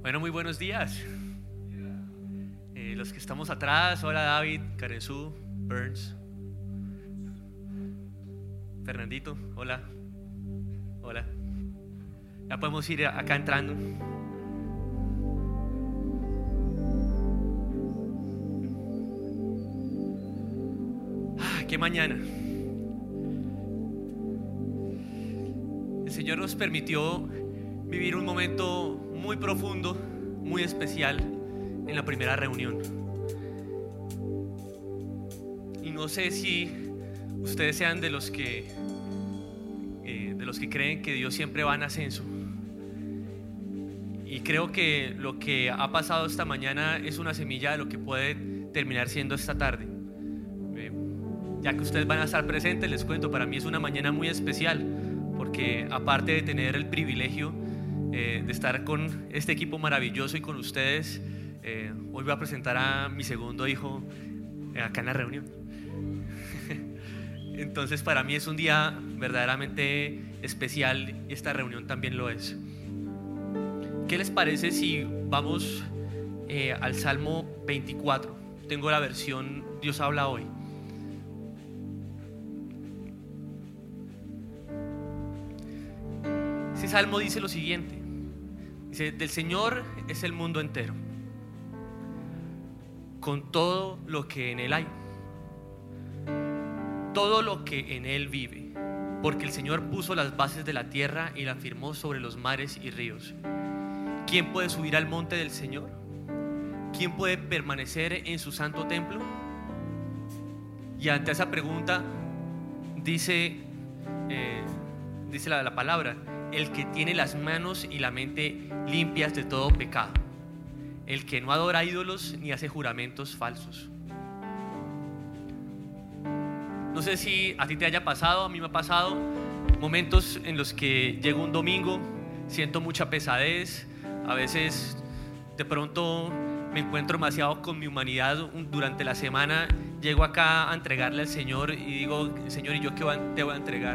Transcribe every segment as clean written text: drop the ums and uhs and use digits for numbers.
Bueno, muy buenos días. Los que estamos atrás, hola David, Caresú, Burns, Fernandito, hola. Hola. Ya podemos ir acá entrando. ¡Qué mañana! El Señor nos permitió vivir un momento muy profundo, muy especial en la primera reunión. Y no sé si ustedes sean de los que creen que Dios siempre va en ascenso. Y creo que lo que ha pasado esta mañana es una semilla de lo que puede terminar siendo esta tarde. Ya que ustedes van a estar presentes, les cuento, para mí es una mañana muy especial, porque aparte de tener el privilegio de estar con este equipo maravilloso y con ustedes, hoy voy a presentar a mi segundo hijo acá en la reunión. Entonces para mí es un día verdaderamente especial y esta reunión también lo es. ¿Qué les parece si vamos al Salmo 24? Tengo la versión Dios habla hoy. Ese salmo dice lo siguiente: dice, del Señor es el mundo entero, con todo lo que en él hay, todo lo que en él vive, porque el Señor puso las bases de la tierra y la firmó sobre los mares y ríos. ¿Quién puede subir al monte del Señor? ¿Quién puede permanecer en su santo templo? Y ante esa pregunta dice la palabra: el que tiene las manos y la mente limpias de todo pecado, el que no adora ídolos ni hace juramentos falsos. No sé si a ti te haya pasado, a mí me ha pasado momentos en los que llego un domingo, siento mucha pesadez, a veces de pronto me encuentro demasiado con mi humanidad durante la semana, llego acá a entregarle al Señor y digo: Señor, ¿y yo qué te voy a entregar?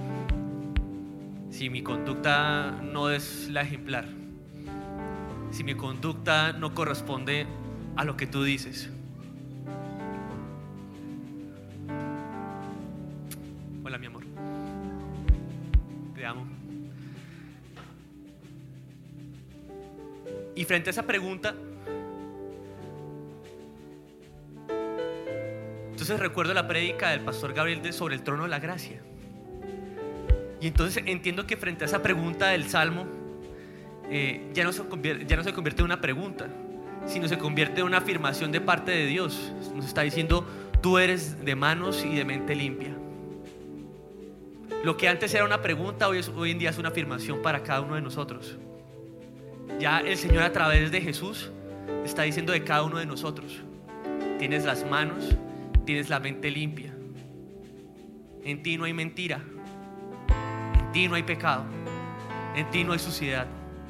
Si mi conducta no es la ejemplar, si mi conducta no corresponde a lo que tú dices. Hola, mi amor, te amo. Y frente a esa pregunta, entonces recuerdo la prédica del pastor Gabriel sobre el trono de la gracia. Y entonces entiendo que frente a esa pregunta del Salmo, ya no se convierte en una pregunta, sino se convierte en una afirmación de parte de Dios. Nos está diciendo: tú eres de manos y de mente limpia. Lo que antes era una pregunta, hoy en día es una afirmación para cada uno de nosotros. Ya el Señor, a través de Jesús, está diciendo de cada uno de nosotros: tienes las manos, tienes la mente limpia. En ti no hay mentira, en ti no hay pecado, en ti no hay suciedad.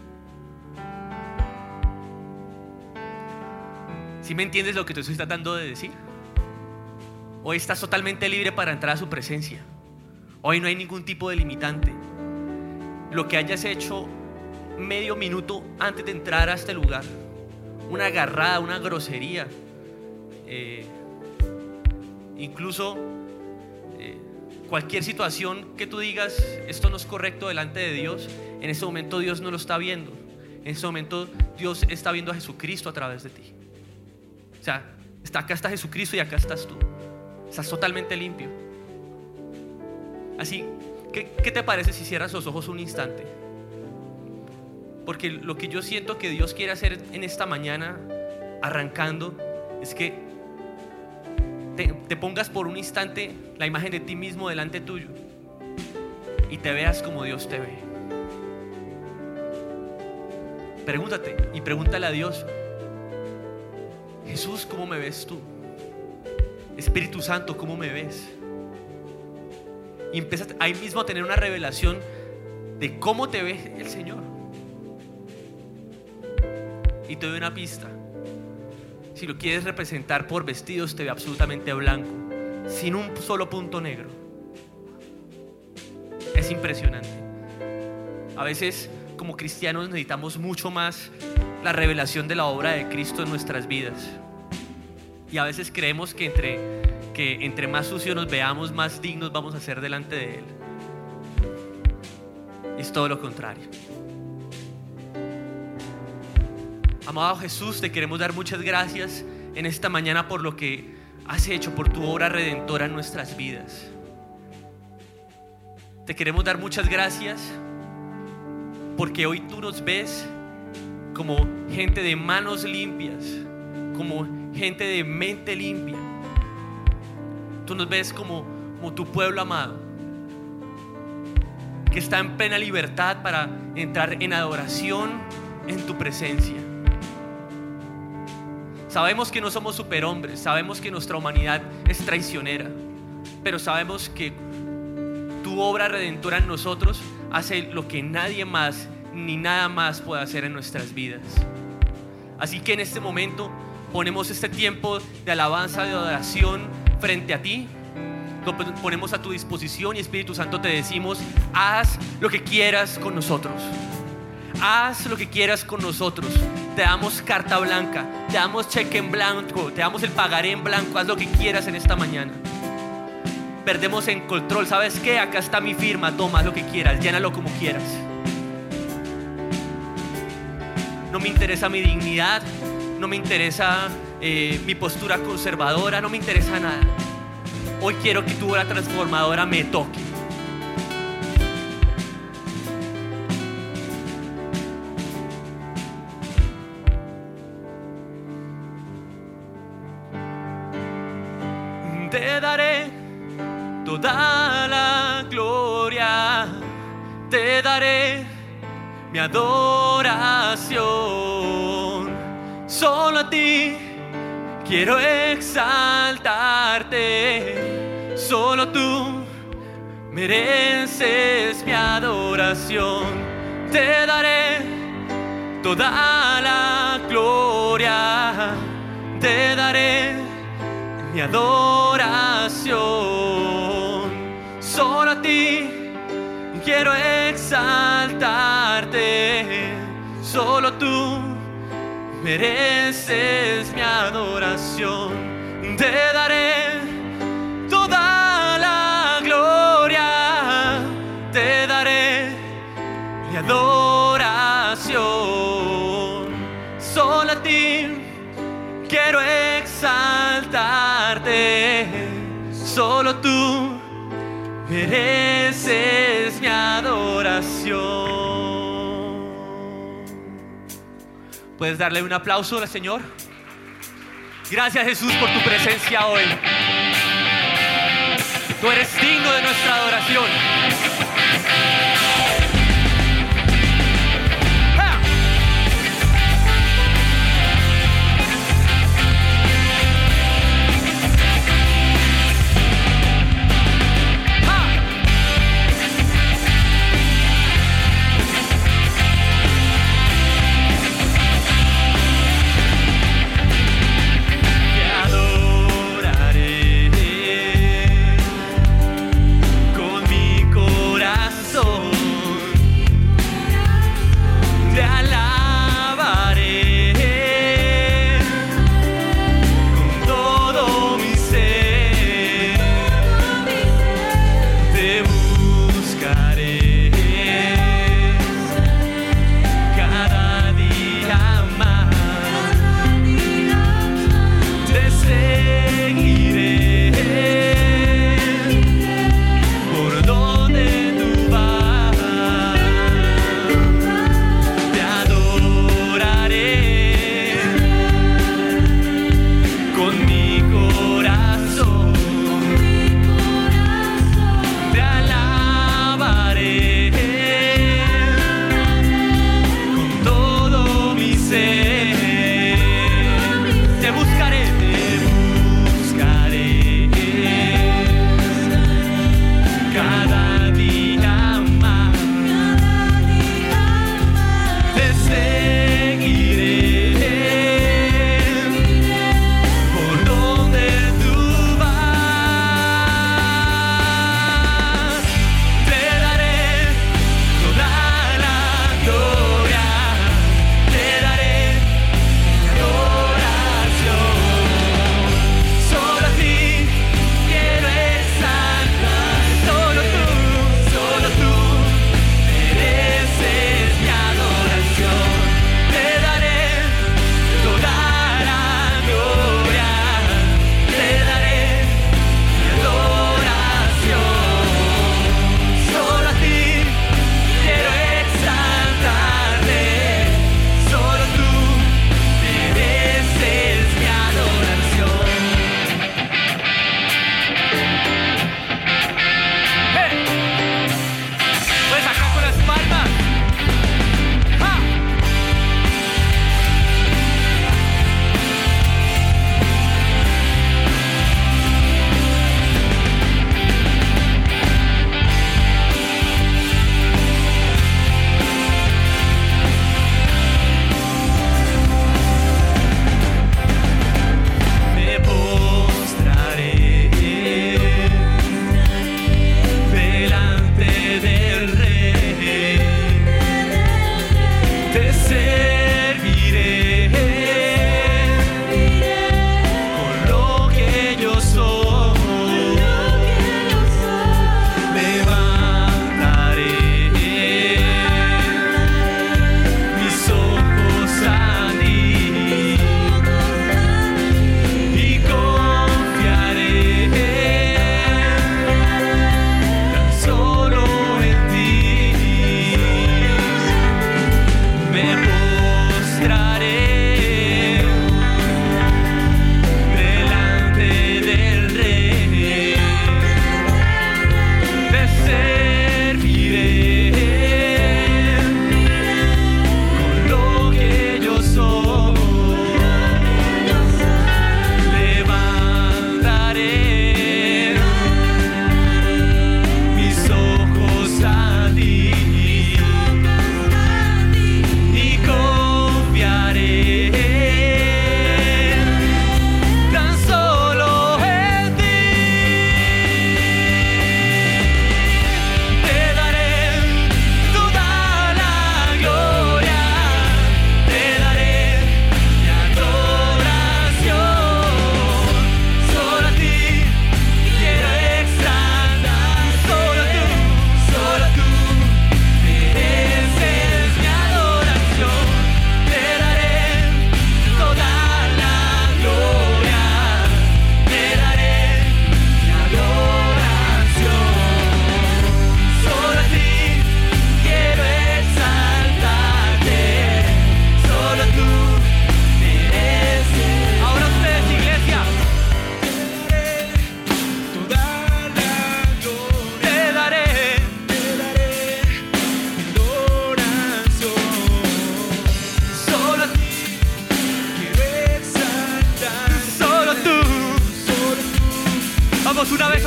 ¿Sí me entiendes lo que te estoy tratando de decir? Hoy estás totalmente libre para entrar a su presencia. Hoy no hay ningún tipo de limitante. Lo que hayas hecho medio minuto antes de entrar a este lugar, una agarrada, una grosería, incluso cualquier situación que tú digas: esto no es correcto delante de Dios, en ese momento Dios no lo está viendo. En ese momento Dios está viendo a Jesucristo a través de ti. O sea, acá está Jesucristo y acá estás tú. Estás totalmente limpio. Así, ¿qué te parece si cierras los ojos un instante? Porque lo que yo siento que Dios quiere hacer en esta mañana, arrancando, es que te pongas por un instante la imagen de ti mismo delante tuyo y te veas como Dios te ve. Pregúntate y pregúntale a Dios: Jesús, ¿cómo me ves tú? Espíritu Santo, ¿cómo me ves? Y empiezas ahí mismo a tener una revelación de cómo te ve el Señor. Y te doy una pista: si lo quieres representar por vestidos, te ve absolutamente blanco, sin un solo punto negro. Es impresionante. A veces como cristianos necesitamos mucho más la revelación de la obra de Cristo en nuestras vidas. Y a veces creemos que entre más sucios nos veamos, más dignos vamos a ser delante de Él. Es todo lo contrario. Amado Jesús, te queremos dar muchas gracias en esta mañana por lo que has hecho, por tu obra redentora en nuestras vidas. Te queremos dar muchas gracias porque hoy tú nos ves como gente de manos limpias, como gente de mente limpia. Tú nos ves como tu pueblo amado, que está en plena libertad para entrar en adoración en tu presencia. Sabemos que no somos superhombres, sabemos que nuestra humanidad es traicionera, pero sabemos que tu obra redentora en nosotros hace lo que nadie más ni nada más puede hacer en nuestras vidas. Así que en este momento ponemos este tiempo de alabanza, de adoración frente a ti. Lo ponemos a tu disposición y Espíritu Santo te decimos: haz lo que quieras con nosotros. Haz lo que quieras con nosotros. Te damos carta blanca, te damos cheque en blanco, te damos el pagaré en blanco. Haz lo que quieras en esta mañana. Perdemos en control. ¿Sabes qué? Acá está mi firma. Toma, haz lo que quieras, llénalo como quieras. No me interesa mi dignidad, no me interesa mi postura conservadora, no me interesa nada. Hoy quiero que tu obra transformadora me toque. Te daré toda la gloria, te daré mi adoración. Solo a ti quiero exaltarte, solo tú mereces mi adoración. Te daré toda la gloria, te daré mi adoración. Solo a ti quiero exaltarte, solo tú mereces mi adoración. Te daré toda la gloria, te daré mi adoración. Solo a ti quiero exaltarte, solo tú mereces mi adoración. ¿Puedes darle un aplauso al Señor? Gracias, Jesús, por tu presencia hoy. Tú eres digno de nuestra adoración. Con mi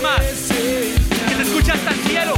más, que se escucha hasta el cielo.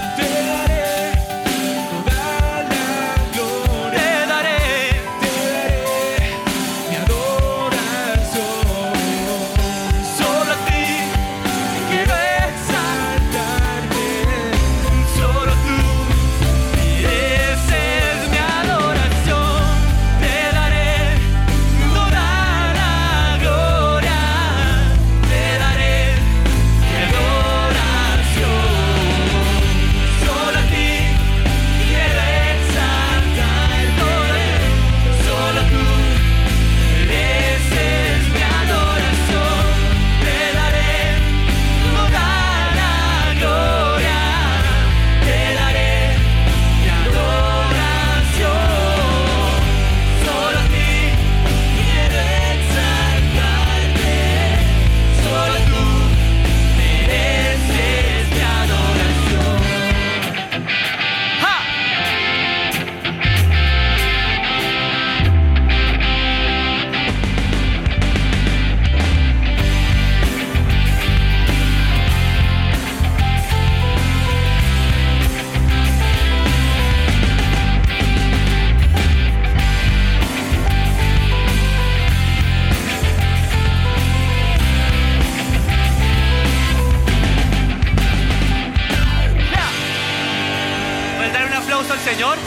Al Señor.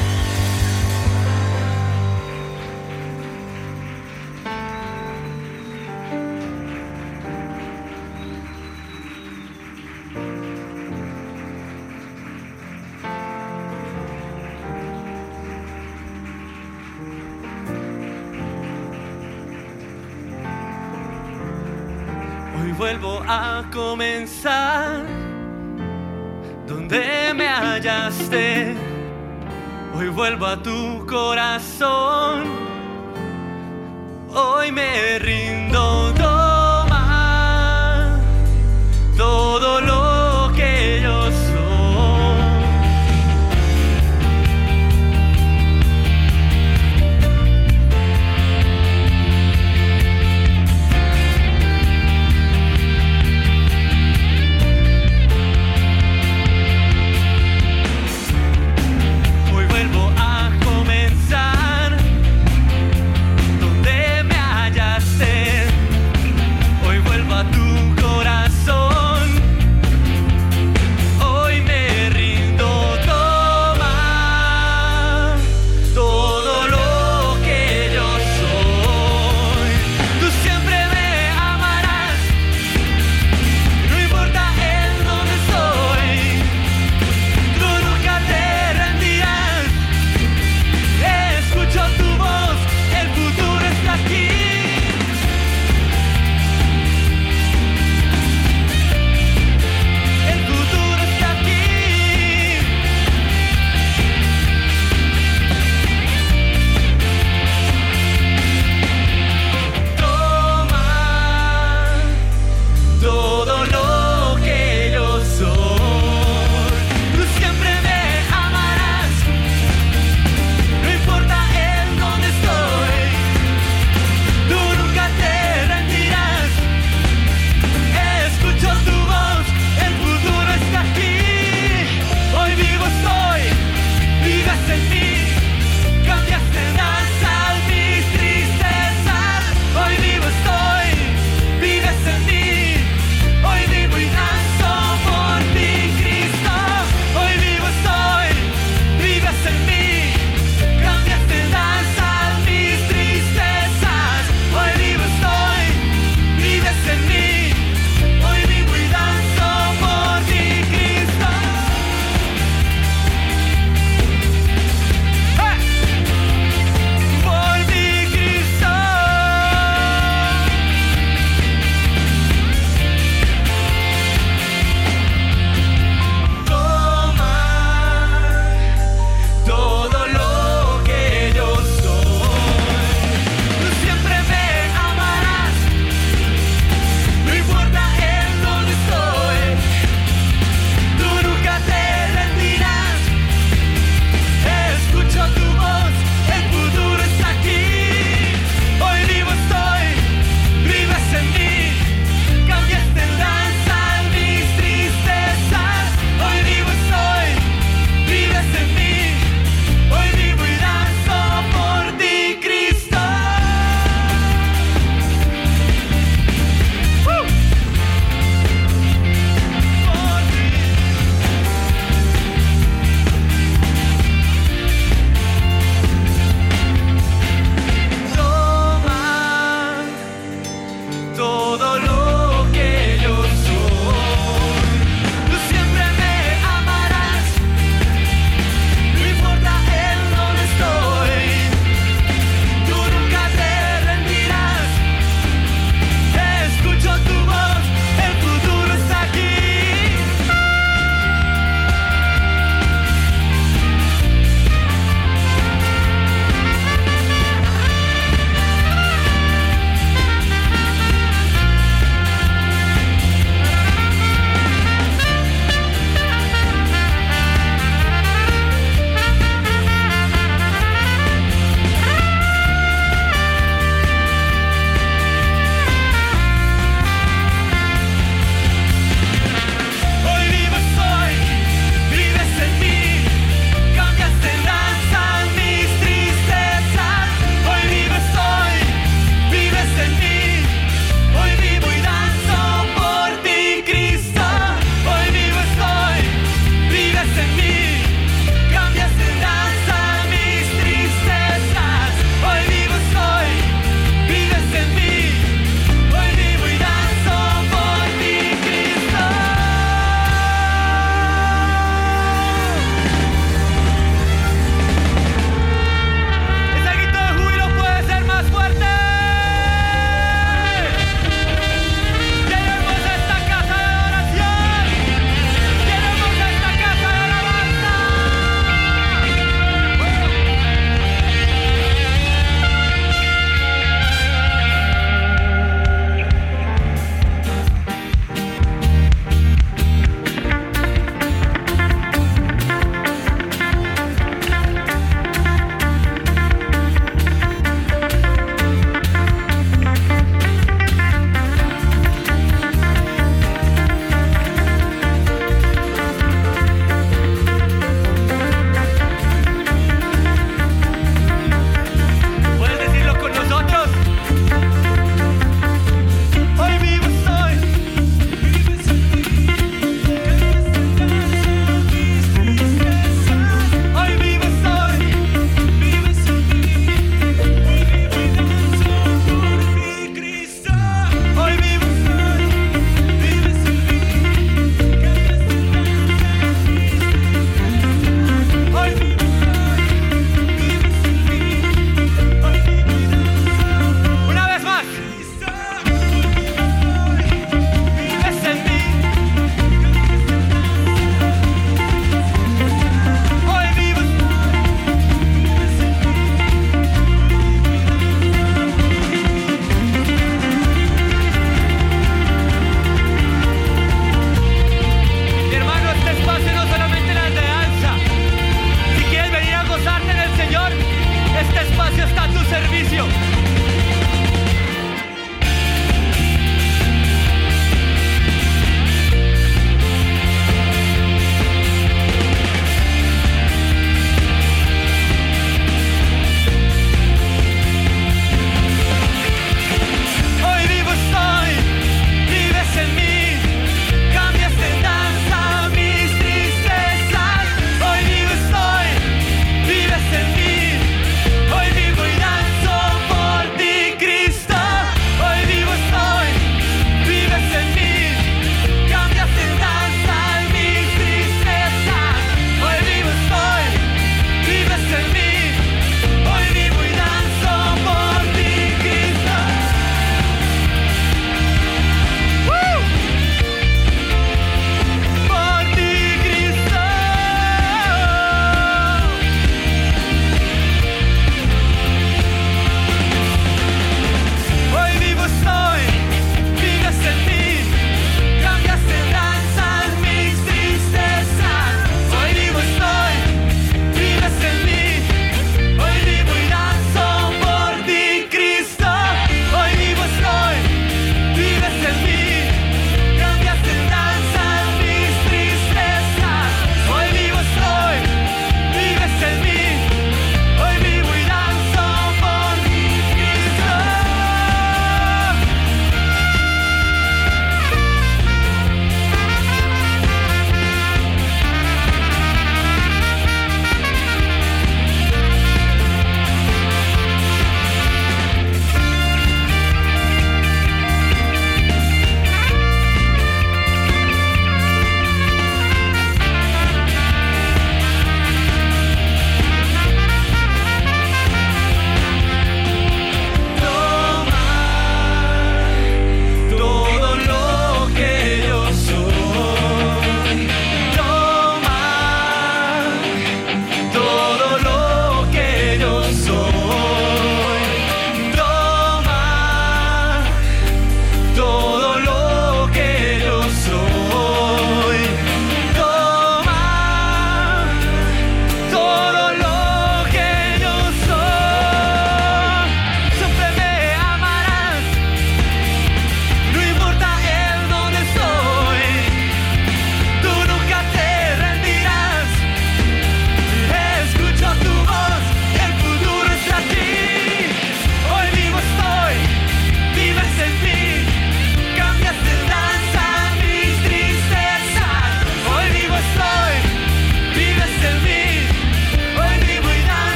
Hoy vuelvo a comenzar donde me hallaste. Hoy vuelvo a tu corazón, hoy me rindo, toma todo lo que yo soy. Donde me hallaste.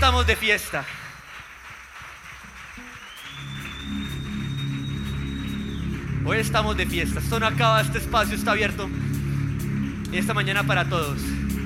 estamos de fiesta. Hoy estamos de fiesta. Esto no acaba, este espacio está abierto. Y esta mañana para todos.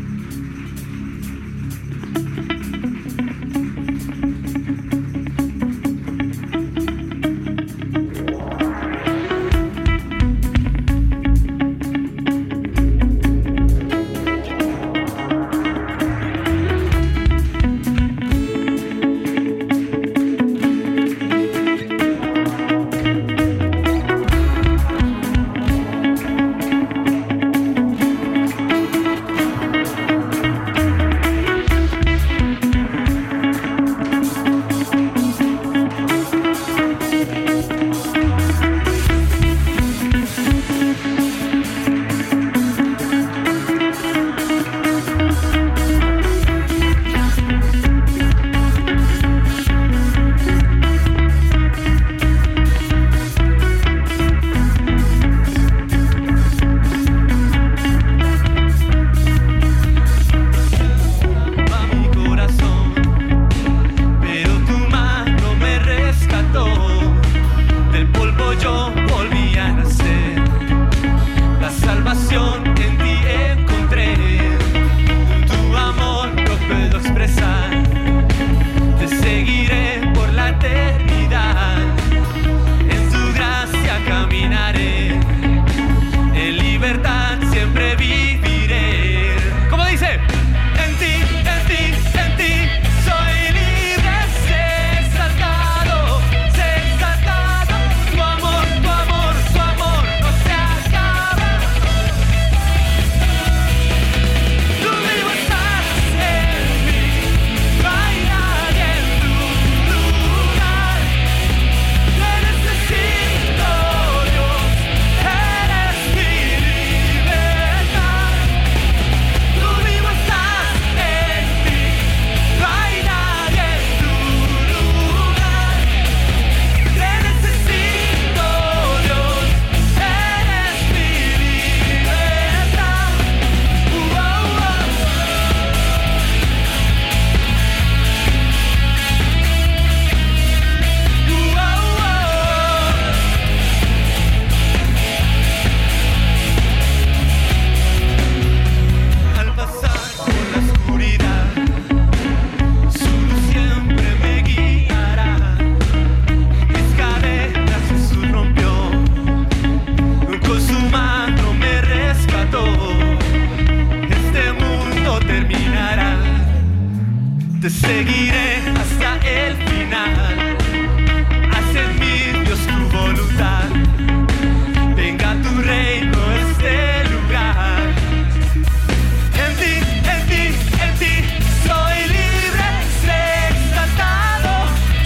Te seguiré hasta el final. Haz en mí, Dios, tu voluntad. Venga tu reino a este lugar. En ti soy libre. Sé exaltado.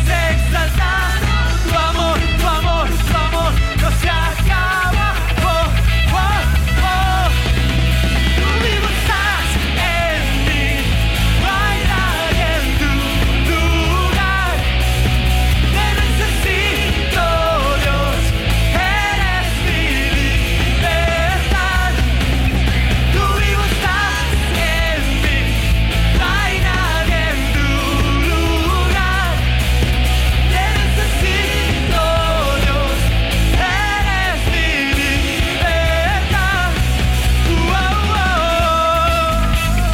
Tu amor no se acaba. Oh, oh, oh. Tú vivo estás en mí. No hay nadie en tu lugar. Te necesito, Dios. Eres mi libertad. Tú vivo estás en mí. No hay nadie en tu lugar. Te necesito, Dios. Eres mi libertad. Oh, oh, oh.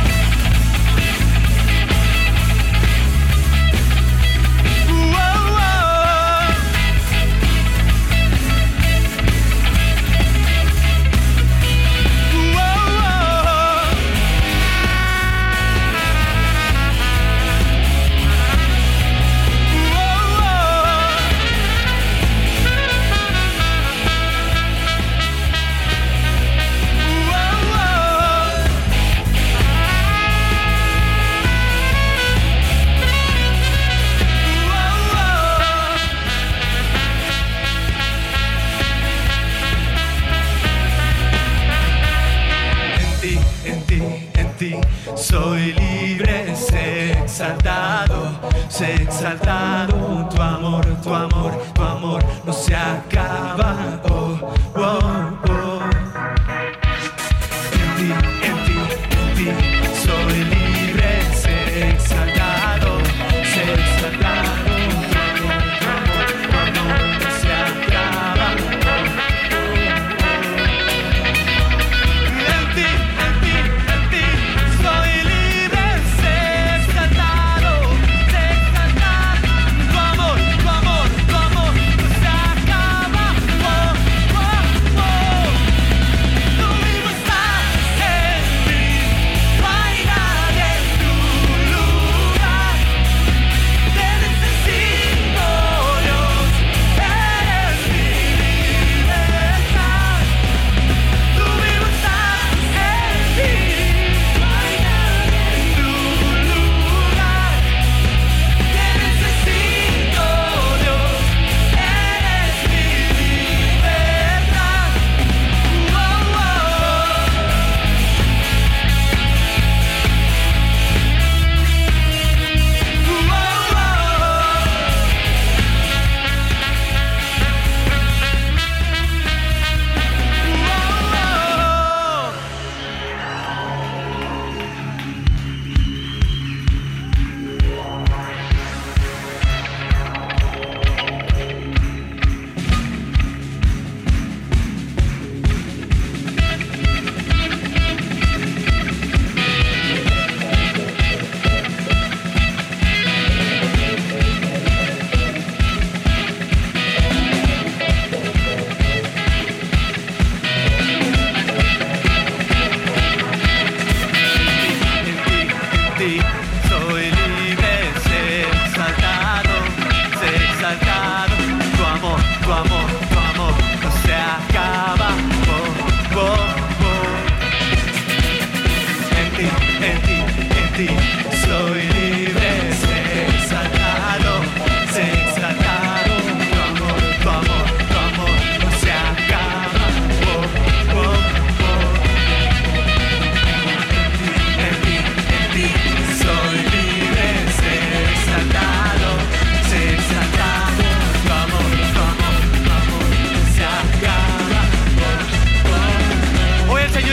En ti soy libre, sé exaltado, tu amor no se acaba. Oh, oh, oh. En ti soy libre, sé exaltado,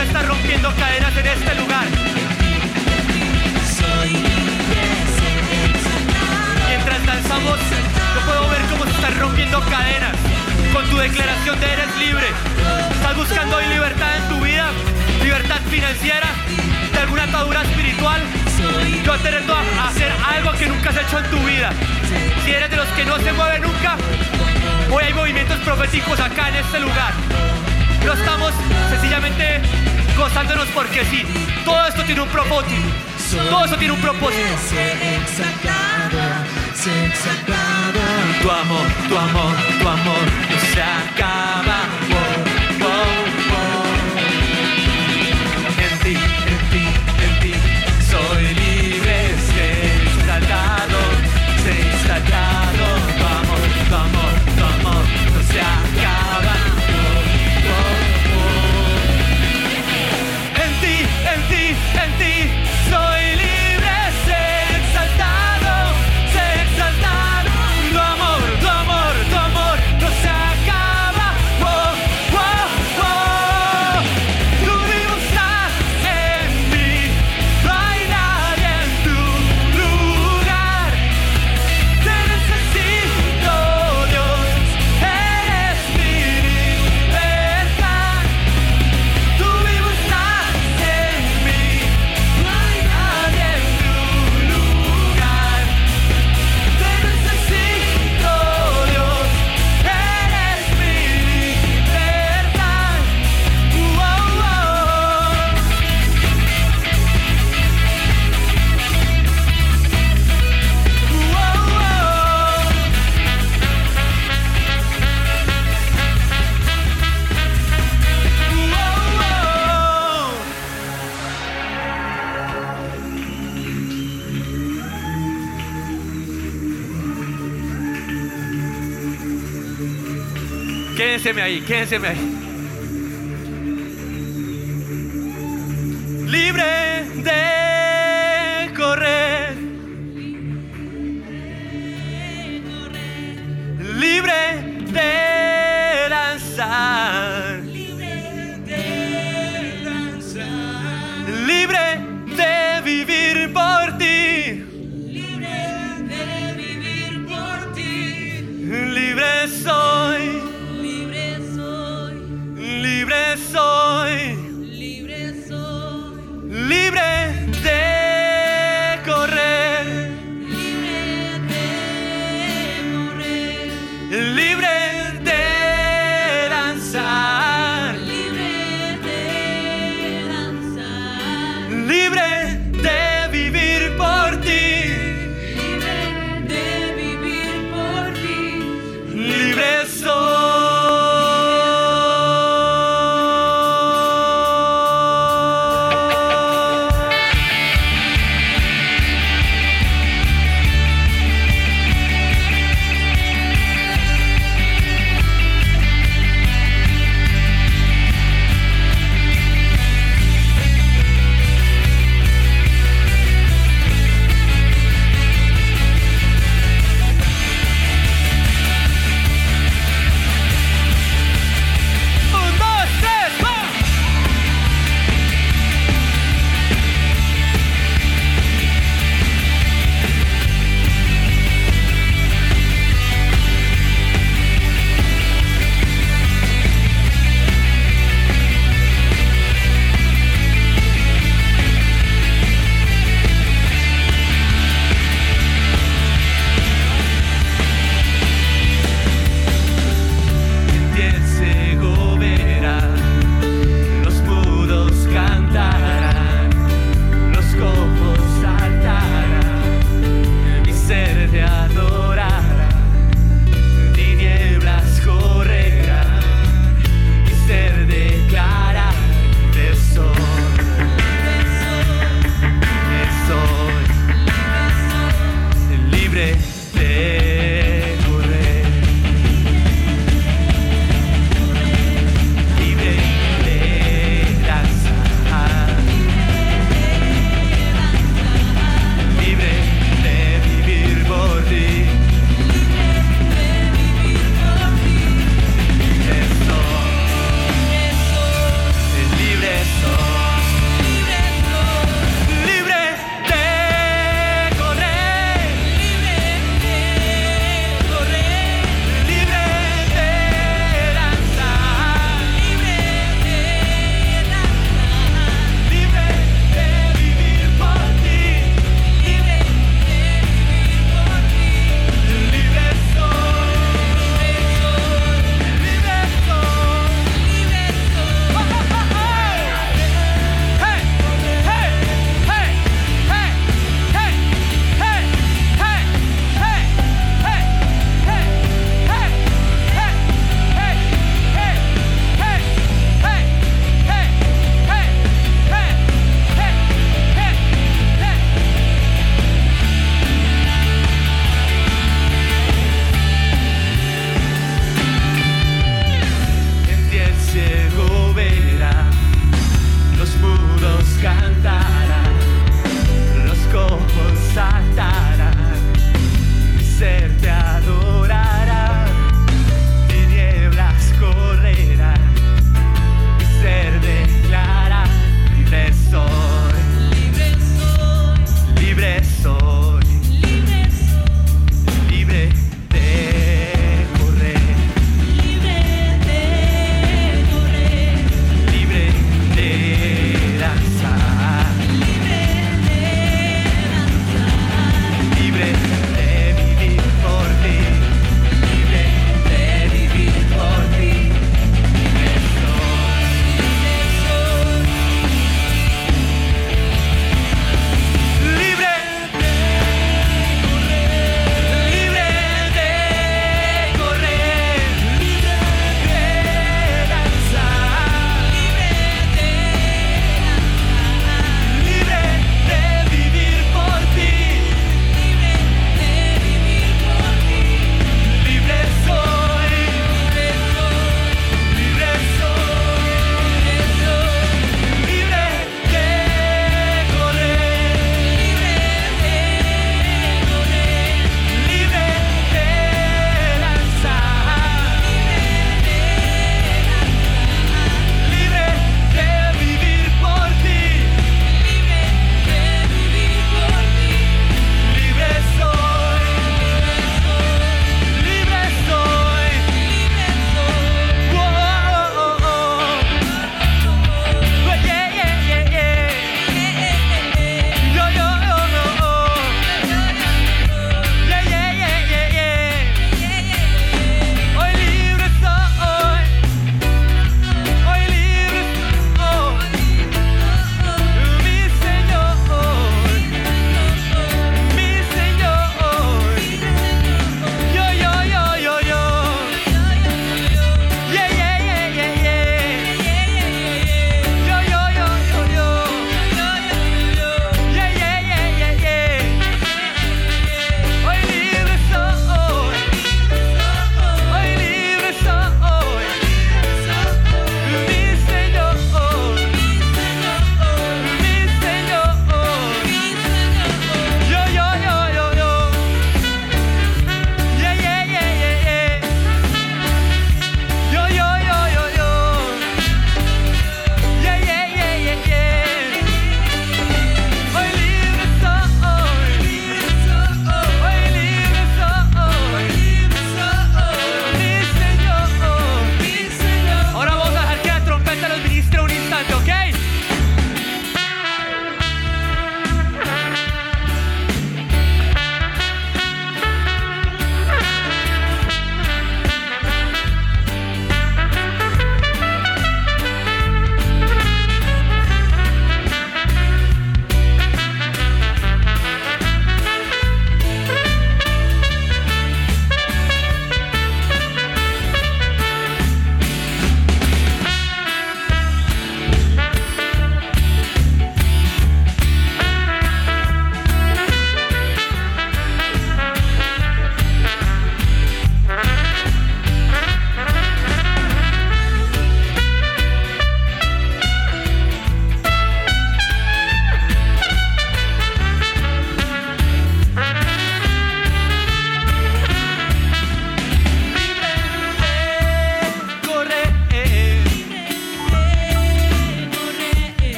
Señor está rompiendo cadenas en este lugar. Mientras danzamos, yo puedo ver cómo se están rompiendo cadenas. Con tu declaración de eres libre. Estás buscando hoy libertad en tu vida, libertad financiera, de alguna atadura espiritual. Yo te reto a hacer algo que nunca has hecho en tu vida. Si eres de los que no se mueven nunca, hoy hay movimientos proféticos acá en este lugar. No estamos sencillamente gozándonos porque sí. Todo esto tiene un propósito. Todo esto tiene un propósito. Tu amor, tu amor, tu amor no se acaba. Oh, oh, oh. En ti, en ti, en ti soy libre, sé exaltado, sé exaltado. Tu amor, tu amor, tu amor no se acaba. Oh, oh, oh. En ti, en ti, en ti soy libre, sé exaltado, sé exaltado. Tu amor, tu amor, tu amor no se acaba. Oh, oh, oh. Tu vivo estás en mí, no hay nadie en tu lugar. Te necesito, Dios, eres mi libertad. Tu vivo estás en mí, no hay nadie en tu lugar. Te necesito, Dios, eres mi libertad. Oh, oh, oh. Quédenseme ahí, quédenseme ahí. Libre de correr, libre de danzar, libre de vivir por ti, libre soy, libre soy.